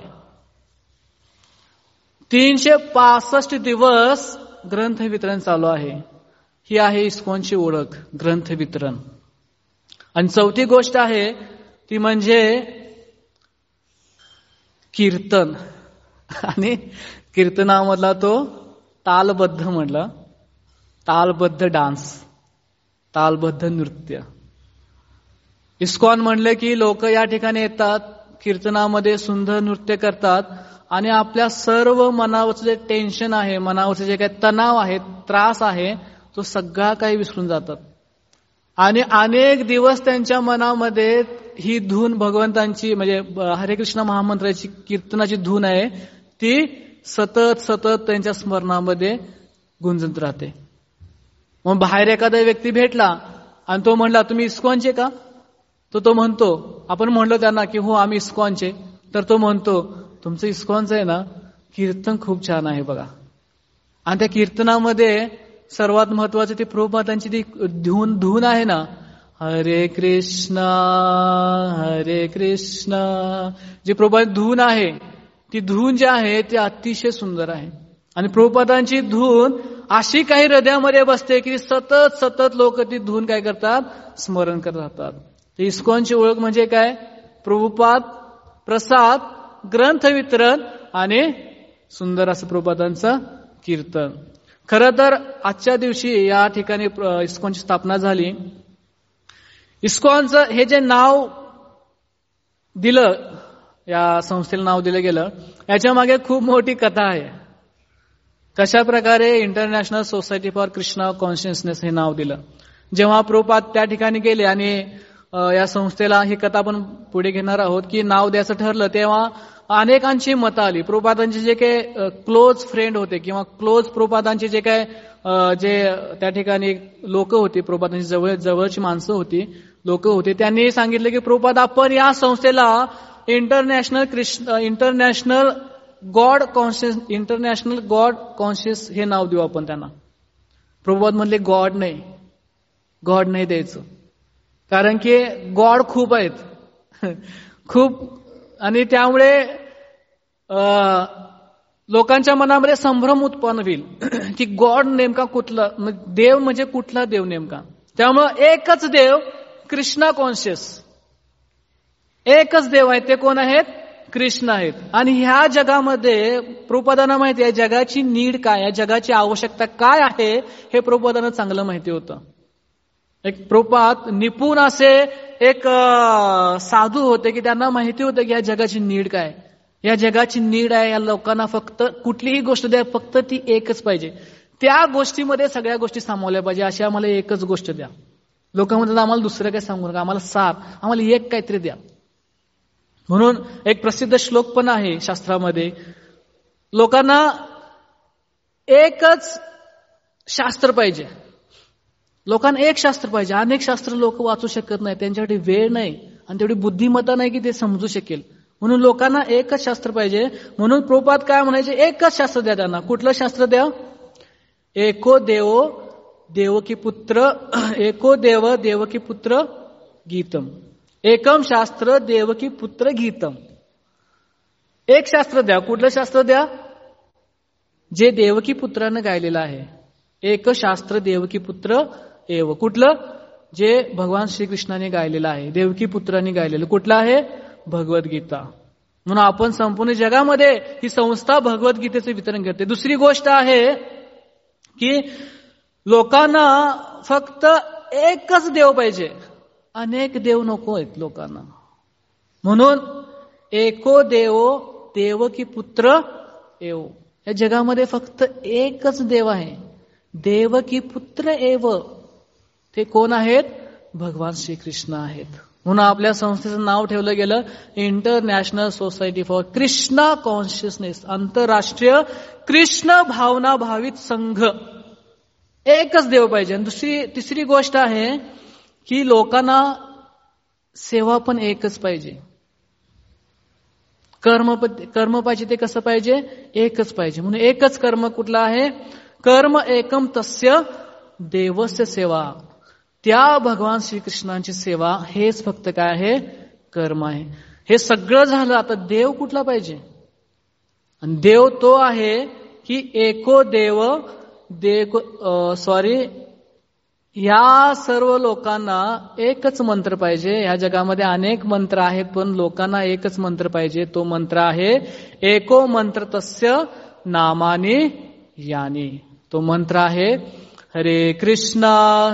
365 दिवस ग्रंथ वितरण चालू आहे. ही आहे इस्कॉनची ओळख, ग्रंथ वितरण. आणि चौथी गोष्ट आहे ती म्हणजे कीर्तन. आणि कीर्तनामधला तो तालबद्ध म्हटलं, तालबद्ध डान्स, तालबद्ध नृत्य. इस्कॉन म्हणले की लोक या ठिकाणी येतात, कीर्तनामध्ये सुंदर नृत्य करतात आणि आपल्या सर्व मनावरचं जे टेन्शन आहे, मनावरचे जे काही तणाव आहे, त्रास आहे, तो सगळा काही विसरून जातात. आणि अनेक दिवस त्यांच्या मनामध्ये ही धून भगवंतांची म्हणजे हरे कृष्ण महामंत्राची कीर्तनाची धून आहे ती सतत सतत त्यांच्या स्मरणामध्ये गुंजत राहते. मग बाहेर एखादा व्यक्ती भेटला आणि तो म्हणला तुम्ही इस्कॉनचे का, तो म्हणतो, आपण म्हणलो त्यांना की हो आम्ही इस्कॉनचे, तर तो म्हणतो तुमचं इस्कॉनचं आहे ना कीर्तन खूप छान आहे बघा. आणि त्या कीर्तनामध्ये सर्वात महत्वाचं ते प्रभुपादांची ती धून आहे ना, हरे कृष्ण जी प्रभुपाद धून आहे ती धून जी आहे ती अतिशय सुंदर आहे. आणि प्रभुपादांची धून अशी काही हृदयामध्ये बसते की सतत सतत लोक ती धून काय करतात, स्मरण करत राहतात. इस्कॉनची ओळख म्हणजे काय, प्रभुपाद, प्रसाद, ग्रंथ वितरण आणि सुंदर असं प्रभुपादांचं कीर्तन. खरं तर आजच्या दिवशी या ठिकाणी इस्कॉनची स्थापना झाली. इस्कॉनचं हे जे नाव दिलं, या संस्थेला नाव दिलं गेलं, याच्या मागे खूप मोठी कथा आहे. कशा प्रकारे international society for Krishna consciousness हे नाव दिलं. जेव्हा प्रभुपाद त्या ठिकाणी गेले आणि या संस्थेला ही कथा आपण पुढे घेणार आहोत की नाव द्यायचं ठरलं, तेव्हा अनेकांची मतं आली. प्रभुपादांचे जे काही क्लोज फ्रेंड होते किंवा क्लोज प्रभुपादांचे जे काय जे त्या ठिकाणी लोक होती, प्रभुपादांची जवळची माणसं होती, लोक होते, त्यांनी सांगितलं की प्रभुपाद आपण या संस्थेला इंटरनॅशनल गॉड कॉन्शियस हे नाव देऊ आपण त्यांना. प्रभुपाद म्हणले गॉड नाही द्यायचं, कारण की गॉड खूप आहेत खूप, आणि त्यामुळे लोकांच्या मनामध्ये संभ्रम उत्पन्न होईल की गॉड नेमका कुठला, देव म्हणजे कुठला देव नेमका. त्यामुळं एकच देव कृष्णा कॉन्शियस, एकच देव आहे, ते कोण आहेत, कृष्ण आहेत. आणि ह्या जगामध्ये प्रभुपादांना माहिती आहे जगाची नीड काय आहे, जगाची आवश्यकता काय आहे, हे प्रभुपादांना चांगलं माहिती होतं. एक प्रभुपाद निपुण असे एक साधू होते की त्यांना माहिती होतं की या जगाची नीड काय, या जगाची नीड आहे, या लोकांना फक्त कुठलीही गोष्ट द्या, फक्त ती एकच पाहिजे, त्या गोष्टीमध्ये सगळ्या गोष्टी सामावल्या पाहिजे, अशी आम्हाला एकच गोष्ट द्या. लोक म्हणतात आम्हाला दुसरं काय सांगू नका, आम्हाला सार, आम्हाला एक काहीतरी द्या. म्हणून एक प्रसिद्ध श्लोक पण आहे शास्त्रामध्ये, लोकांना एकच शास्त्र पाहिजे, लोकांना एक शास्त्र पाहिजे. अनेक शास्त्र लोक वाचू शकत नाही, त्यांच्यासाठी वेळ नाही आणि तेवढी बुद्धिमत्ता नाही की ते समजू शकेल. म्हणून लोकांना एकच शास्त्र पाहिजे. म्हणून प्रभुपाद काय म्हणायचे, एकच शास्त्र द्या त्यांना. कुठलं शास्त्र द्या, एको देवो देवकी पुत्र, एको देव देवकी पुत्र गीतम, एकम शास्त्र देवकी पुत्र गीतम. एक शास्त्र द्या. कुठलं शास्त्र द्या, जे देवकी पुत्रानं गायलेलं आहे. एक शास्त्र देवकी पुत्र एव, कुठलं, जे भगवान श्रीकृष्णाने गायलेलं आहे, देवकी पुत्रांनी गायलेलं. कुठलं आहे, भगवद्गीता. म्हणून आपण संपूर्ण जगामध्ये ही संस्था भगवद्गीतेचं वितरण करते. दुसरी गोष्ट आहे की लोकांना फक्त एकच देव पाहिजे, अनेक देव नको आहेत लोकांना. म्हणून एको देवो देवकी पुत्र एव, या जगामध्ये फक्त एकच देव आहे, देवकी पुत्र एव. ते कोण आहेत, भगवान श्रीकृष्ण आहेत. म्हणून आपल्या संस्थेचं नाव ठेवलं गेलं international society for Krishna consciousness, आंतरराष्ट्रीय कृष्ण भावना भावित संघ. एकच देव पाहिजे. आणि तिसरी गोष्ट आहे की लोकांना सेवा पण एकच पाहिजे. कर्म पाहिजे ते कसं पाहिजे, एकच पाहिजे. म्हणून एकच कर्म कुठलं आहे, कर्म एकम तस्य देवस्य सेवा, त्या भगवान श्रीकृष्णांची सेवा, हेच फक्त काय आहे, कर्म आहे. हे सगळं झालं, आता देव कुठला पाहिजे. आणि देव तो आहे की एको देव या सर्व लोकांना एकच मंत्र पाहिजे. या जगामध्ये अनेक मंत्र आहेत, पण लोकांना एकच मंत्र पाहिजे. तो मंत्र आहे एको मंत्र तस्य नामानी यानी. तो मंत्र आहे हरे कृष्णा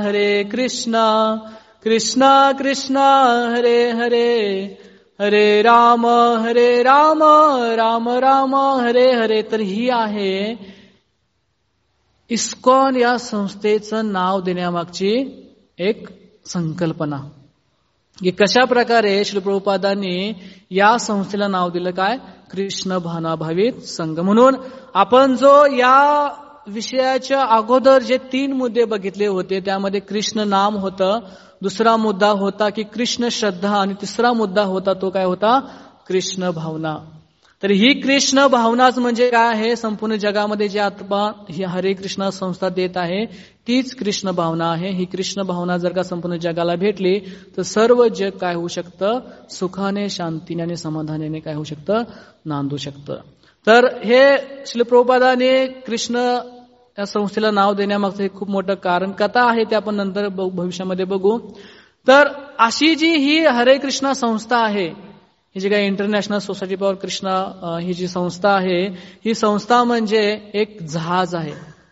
कृष्णा कृष्णा हरे हरे, हरे राम राम राम हरे हरे. तर ही आहे इस्कॉन या संस्थेचं नाव देण्यामागची एक संकल्पना की कशा प्रकारे श्री प्रभुपादांनी या संस्थेला नाव दिलं काय, कृष्ण भावनाभावित संघ. म्हणून आपण जो या विषयाच्या अगोदर जे 3 मुद्दे बघितले होते त्यामध्ये कृष्ण नाम होतं, दुसरा मुद्दा होता की कृष्ण श्रद्धा, आणि तिसरा मुद्दा होता तो काय होता, कृष्ण भावना. तर ही कृष्ण भावनाच म्हणजे काय आहे, संपूर्ण जगामध्ये जे आत्मा ही हरे कृष्ण संस्था देत आहे तीच कृष्ण भावना आहे. ही कृष्ण भावना जर का संपूर्ण जगाला भेटली तर सर्व जग काय होऊ शकतं, सुखाने, शांतीने आणि समाधानाने काय होऊ शकतं, नांदू शकतं. तर हे श्री प्रभुपादाने कृष्ण या संस्थेला नाव देण्यामागचं हे खूप मोठं कारण कथा आहे, ते आपण नंतर भविष्यामध्ये बघू. तर अशी जी ही हरे कृष्ण संस्था आहे, ही जी काही इंटरनॅशनल सोसायटी फॉर कृष्णा ही जी संस्था आहे, ही संस्था म्हणजे एक जहाज आहे.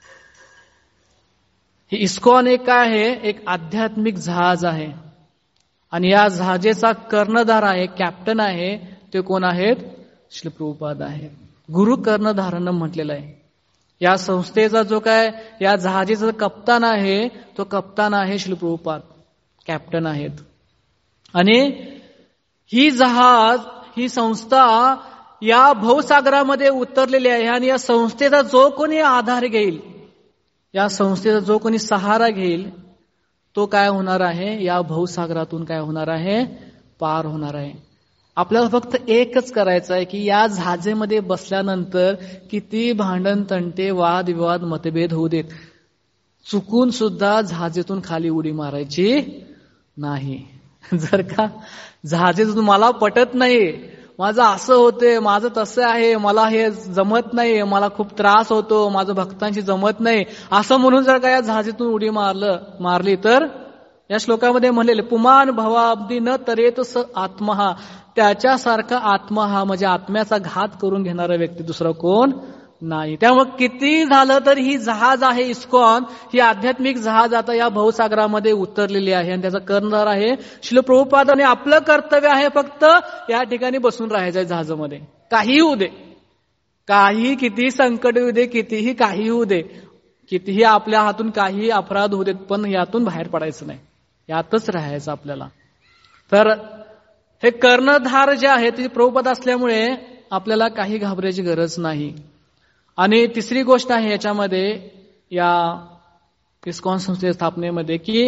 ही इस्कॉन एक काय आहे, एक आध्यात्मिक जहाज आहे. आणि या जहाजेचा कर्णधार आहे, कॅप्टन आहे, ते कोण आहेत, श्री प्रभुपाद आहेत. गुरु कर्णधारानं म्हटलेलं आहे. या संस्थेचा जो काय या जहाजीचा कप्तान आहे, तो कप्तान आहे श्री प्रभुपाद, कॅप्टन आहेत. आणि ही जहाज, ही संस्था या भवसागरामध्ये उतरलेली आहे. आणि या संस्थेचा जो कोणी आधार घेईल, या संस्थेचा जो कोणी सहारा घेईल, तो काय होणार आहे, या भवसागरातून काय होणार आहे, पार होणार आहे. आपल्याला फक्त एकच करायचं आहे की या जहाजेमध्ये बसल्यानंतर किती भांडण, तंटे, वाद विवाद, मतभेद होऊ देत, चुकून सुद्धा जहाजेतून खाली उडी मारायची नाही. जर का जहाजेतून मला पटत नाही, माझं असं होते, माझं तसं आहे, मला हे जमत नाही, मला खूप त्रास होतो, माझं भक्तांशी जमत नाही, असं म्हणून जर का या जहाजेतून उडी मारली तर या श्लोकामध्ये म्हणलेले पुमान भवाब्दी न तरेत स आत्मा, त्याच्यासारखा आत्मा हा म्हणजे आत्म्याचा घात करून घेणारा व्यक्ती दुसरा कोण नाही. त्यामुळे किती झालं तर ही जहाज आहे इस्कॉन, ही आध्यात्मिक जहाज आता या भवसागरामध्ये उतरलेली आहे आणि त्याचा कर्णधार आहे श्रील प्रभुपाद. आणि आपलं कर्तव्य आहे फक्त या ठिकाणी बसून राहायचं आहे जहाजामध्ये. काही होऊ दे, काही कितीही संकट येऊ दे, कितीही काही होऊ दे, कितीही आपल्या हातून काही अपराध होऊ देत, पण यातून बाहेर पडायचं नाही, यातच राहायचं आपल्याला. तर हे कर्णधार जे आहे ते प्रभुपाद असल्यामुळे आपल्याला काही घाबरायची गरज नाही. आणि तिसरी गोष्ट आहे याच्यामध्ये, या इस्कॉन संस्थेच्या स्थापनेमध्ये, की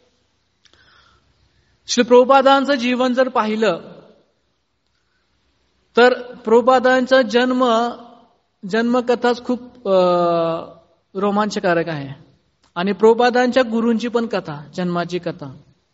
श्री प्रभुपादांचं जीवन जर पाहिलं तर प्रभुपादांचा जन्मकथाच खूप रोमांचकारक आहे. आणि प्रभुपादांच्या गुरूंची पण कथा, जन्माची कथा.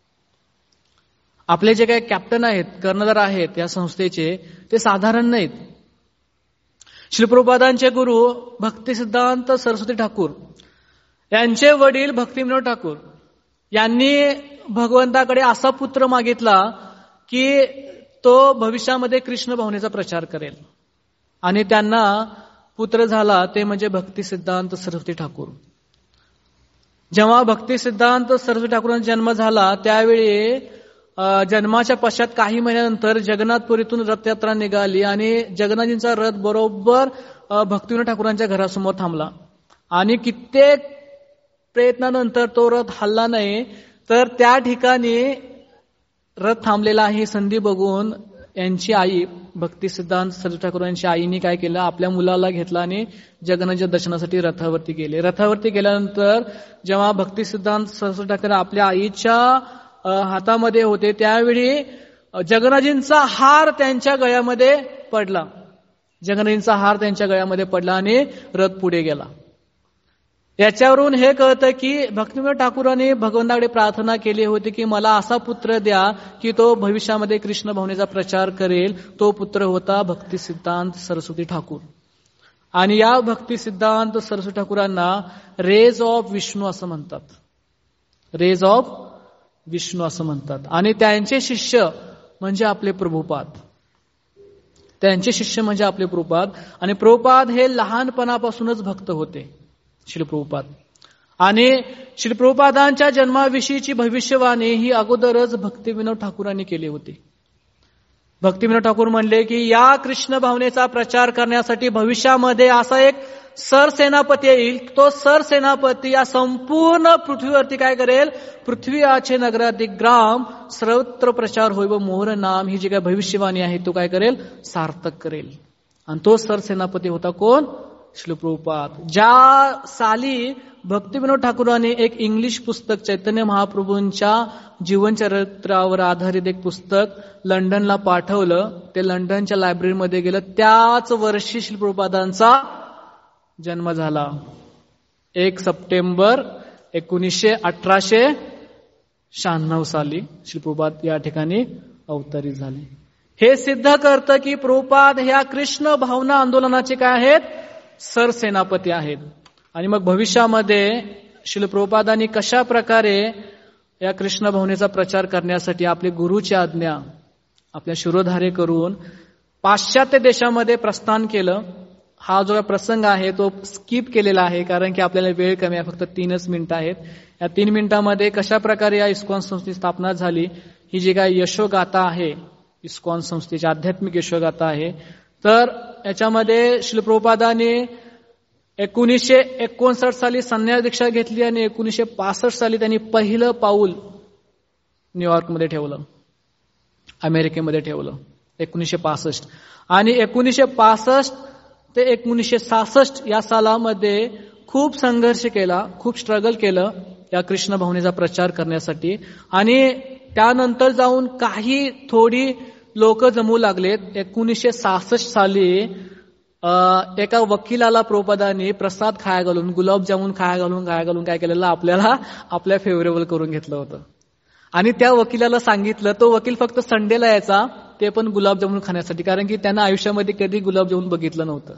आपले जे काही कॅप्टन आहेत, कर्णधार आहेत या संस्थेचे, ते साधारण नाहीत. श्री प्रभुपादांचे गुरु भक्तिसिद्धांत सरस्वती ठाकूर, यांचे वडील भक्तिविनोद ठाकूर यांनी भगवंताकडे असा पुत्र मागितला की तो भविष्यामध्ये कृष्ण भावनेचा प्रचार करेल. आणि त्यांना पुत्र झाला, ते म्हणजे भक्तिसिद्धांत सरस्वती ठाकूर. जेव्हा भक्तिसिद्धांत सरस्वती ठाकूरांचा जन्म झाला त्यावेळी जन्माच्या पश्चात काही महिन्यानंतर जगन्नाथपुरीतून रथयात्रा निघाली आणि जगन्नाथजींचा रथ बरोबर भक्तिविनोद ठाकूरांच्या घरासमोर थांबला. आणि कित्येक प्रयत्नानंतर तो रथ हलला नाही. तर त्या ठिकाणी रथ थांबलेला ही संधी बघून यांची आई भक्तिसिद्धांत सरस्वती ठाकूर यांची आईने काय केलं, आपल्या मुलाला घेतला आणि जगन्नाथच्या दर्शनासाठी रथावरती गेले. रथावरती गेल्यानंतर जेव्हा भक्तिसिद्धांत सरस्वती ठाकूर आपल्या आईच्या हातामध्ये होते त्यावेळी जगन्नाथजींचा हार त्यांच्या गळ्यामध्ये पडला. जगन्नाथजींचा हार त्यांच्या गळ्यामध्ये पडला आणि रथ पुढे गेला. याच्यावरून हे कळतं की भक्तिविनोद ठाकूरांनी भगवंताकडे प्रार्थना केली होती की मला असा पुत्र द्या की तो भविष्यामध्ये कृष्ण भावनेचा प्रचार करेल. तो पुत्र होता भक्तिसिद्धांत सरस्वती ठाकूर. आणि या भक्तिसिद्धांत सरस्वती ठाकूरांना रेज ऑफ विष्णू असं म्हणतात, रेज ऑफ विष्णू असं म्हणतात. आणि त्यांचे शिष्य म्हणजे आपले प्रभुपाद, त्यांचे शिष्य म्हणजे आपले प्रभुपाद. आणि प्रभुपाद हे लहानपणापासूनच भक्त होते, श्री प्रभुपाद. आणि श्री प्रभुपादांच्या जन्माविषयीची भविष्यवाणी ही अगोदरच भक्तिविनोद ठाकूरांनी केली होती. भक्तिविनोद ठाकूर म्हणले की या कृष्ण भावनेचा प्रचार करण्यासाठी भविष्यामध्ये असा एक सरसेनापती येईल. तो सरसेनापती या संपूर्ण पृथ्वीवरती काय करेल, पृथ्वी आचे नगराधिक ग्राम सर्वत्र प्रचार होईल व मोहर नाम ही जी काय भविष्यवाणी आहे तो काय करेल, सार्थक करेल. आणि तो सरसेनापती होता कोण, श्रील प्रभुपाद. ज्या साली भक्तिविनोद ठाकूरांनी एक इंग्लिश पुस्तक चैतन्य महाप्रभूंच्या जीवनचरित्रावर आधारित एक पुस्तक लंडनला पाठवलं, ते लंडनच्या लायब्ररीमध्ये गेलं, त्याच वर्षी श्रील प्रभुपादांचा जन्म झाला. 1 सप्टेंबर 1896 साली श्री प्रभुपाद या ठिकाणी अवतरित झाले. हे सिद्ध करतं की प्रभुपाद ह्या कृष्ण भावना आंदोलनाचे काय आहेत, सरसेनापती आहेत. आणि मग भविष्यामध्ये श्रील प्रभुपादांनी कशा प्रकारे या कृष्ण भावनेचा प्रचार करण्यासाठी आपले गुरुची आज्ञा आपल्या शिरोधारे करून पाश्चात्य देशामध्ये प्रस्थान केलं. हा जो प्रसंग आहे तो स्किप केलेला आहे कारण की आपल्याला वेळ कमी आहे, फक्त 3 मिनिटं आहेत. या 3 मिनिटांमध्ये कशा प्रकारे या इस्कॉन संस्थेची स्थापना झाली ही जी काय यशोगाथा आहे, इस्कॉन संस्थेची आध्यात्मिक यशोगाथा आहे, तर याच्यामध्ये श्रील प्रभुपादांनी 1959 साली संन्यास दीक्षा घेतली आणि 1965 साली त्यांनी पहिलं पाऊल न्यूयॉर्कमध्ये ठेवलं, अमेरिकेमध्ये ठेवलं 1965. आणि 1965 ते 1966 या सालामध्ये खूप संघर्ष केला, खूप स्ट्रगल केलं या कृष्ण भावनेचा प्रचार करण्यासाठी. आणि त्यानंतर जाऊन काही थोडी लोक जमू लागलेत. 1966 साली एका वकिलाला प्रभुपादांनी प्रसाद खाया घालून, गुलाबजामुन खाया घालून काय केलेलं, आपल्याला आपल्या फेवरेबल करून घेतलं होतं. आणि त्या वकिलाला सांगितलं, तो वकील फक्त संडेला यायचा, ते पण गुलाबजामुन खाण्यासाठी, कारण की त्यांना आयुष्यामध्ये कधी गुलाबजामुन बघितलं नव्हतं.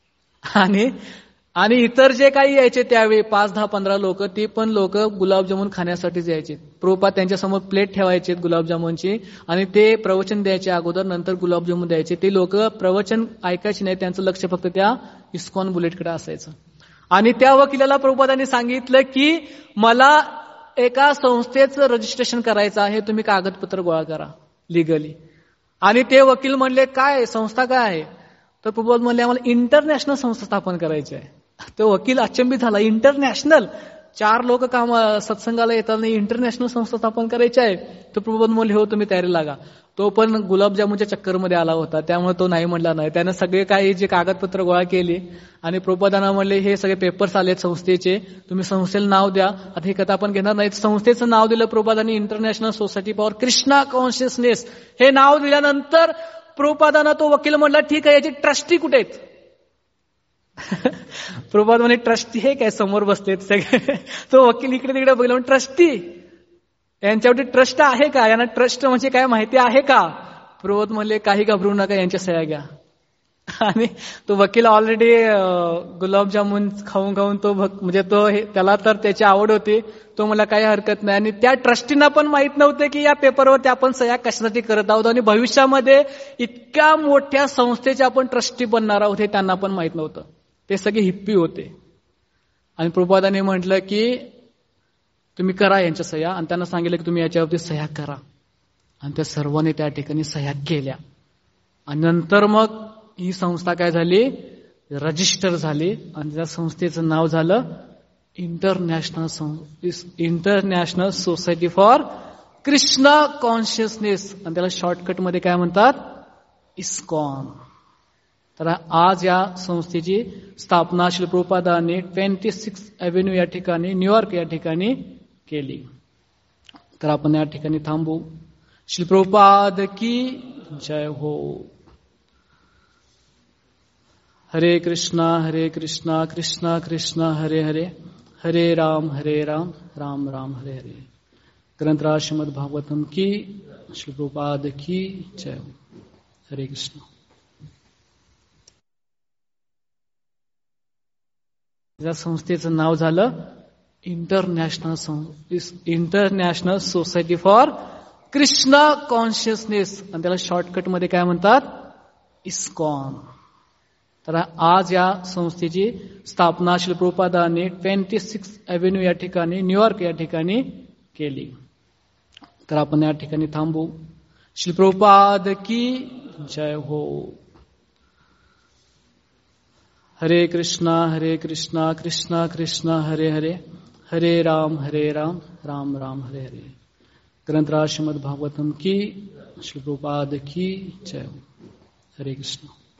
आणि इतर जे काही यायचे त्यावेळी 5, 10, 15 लोक, ती पण लोक गुलाबजामुन खाण्यासाठीच यायचे. प्रभुपाद त्यांच्यासमोर प्लेट ठेवायचे गुलाबजामुनची आणि ते प्रवचन द्यायचे अगोदर, नंतर गुलाबजामुन द्यायचे. ते लोक प्रवचन ऐकायचे नाही, त्यांचं लक्ष फक्त त्या इस्कॉन बुलेटकडे असायचं. आणि त्या वकिलाला प्रभुपादांनी सांगितलं की मला एका संस्थेचं रजिस्ट्रेशन करायचं आहे, तुम्ही कागदपत्र गोळा करा लिगली. आणि ते वकील म्हणले काय संस्था काय आहे, तर प्रभुपाद म्हणले आम्हाला इंटरनॅशनल संस्था स्थापन करायची आहे. तो वकील अचंबित झाला, इंटरनॅशनल 4 लोक काम सत्संगाला येतात नाही, इंटरनॅशनल संस्था स्थापन करायची आहे. तर प्रभुपाद म्हणले हो तुम्ही तयारी लागा. तो पण गुलाबजामुनच्या चक्करमध्ये आला होता, त्यामुळे तो नाही म्हणला नाही. त्यानं सगळे काही जे कागदपत्र गोळा केली आणि प्रभुपादांना म्हणले हे सगळे पेपर्स आलेत संस्थेचे, तुम्ही संस्थेला नाव द्या. आता ही कथा आपण घेणार नाही. संस्थेचं नाव दिलं प्रभुपादांनी, international society for Krishna consciousness हे नाव दिल्यानंतर प्रभुपादांना तो वकील म्हणला ठीक आहे, याचे ट्रस्टी कुठे आहेत. प्रभुपाद म्हणे ट्रस्टी हे काय, समोर बसलेत सगळे. तो वकील इकडे तिकडे बघला, ट्रस्टी यांच्यावरती ट्रस्ट आहे का, यांना ट्रस्ट म्हणजे काय माहिती आहे का. प्रभुपाद म्हणले काही घाबरू नका, यांच्या सह्या घ्या. आणि तो वकील ऑलरेडी गुलाबजामुन खाऊन तो म्हणजे तो त्याला तर त्याची आवड होती, तो मला काही हरकत नाही. आणि त्या ट्रस्टींना पण माहित नव्हते की या पेपरवरती आपण सह्या कशासाठी करत आहोत आणि भविष्यामध्ये इतक्या मोठ्या संस्थेचे आपण ट्रस्टी बनणार आहोत हे त्यांना पण माहित नव्हतं. ते सगळे हिप्पी होते. आणि प्रभुपादांनी म्हटलं की तुम्ही करा यांच्या सह्या, आणि त्यांना सांगितलं की तुम्ही याच्यावरती सह्या करा. आणि त्या सर्वांनी त्या ठिकाणी सह्या केल्या. आणि नंतर मग ही संस्था काय झाली, रजिस्टर झाली. आणि त्या संस्थेचं नाव झालं international society for Krishna consciousness, आणि त्याला शॉर्टकटमध्ये काय म्हणतात, इस्कॉन. तर आज या संस्थेची स्थापना श्री प्रभुपादांनी 26 एव्हेन्यू या ठिकाणी, न्यूयॉर्क या ठिकाणी केली. तर आपण या ठिकाणी थांबू. श्री प्रभुपाद की जय हो. हरे कृष्णा कृष्णा कृष्णा हरे हरे, हरे राम राम राम हरे हरे. ग्रंथराज श्रीमद् भागवतम की, श्री प्रभुपाद की जय हो. हरे कृष्ण. या संस्थेचं नाव झालं international society for Krishna consciousness, आणि त्याला शॉर्टकटमध्ये काय म्हणतात, इस्कॉन. तर आज या संस्थेची स्थापना श्री प्रभुपादांनी 26 एव्हेन्यू या ठिकाणी, न्यूयॉर्क या ठिकाणी केली. तर आपण या ठिकाणी थांबू. श्री प्रभुपाद की जय हो। हरे कृष्णा कृष्णा कृष्णा हरे हरे, हरे राम राम राम हरे हरे। ग्रंथराज श्रीमद् भागवतम की, श्री प्रभुपाद की जय हो। हरे कृष्णा।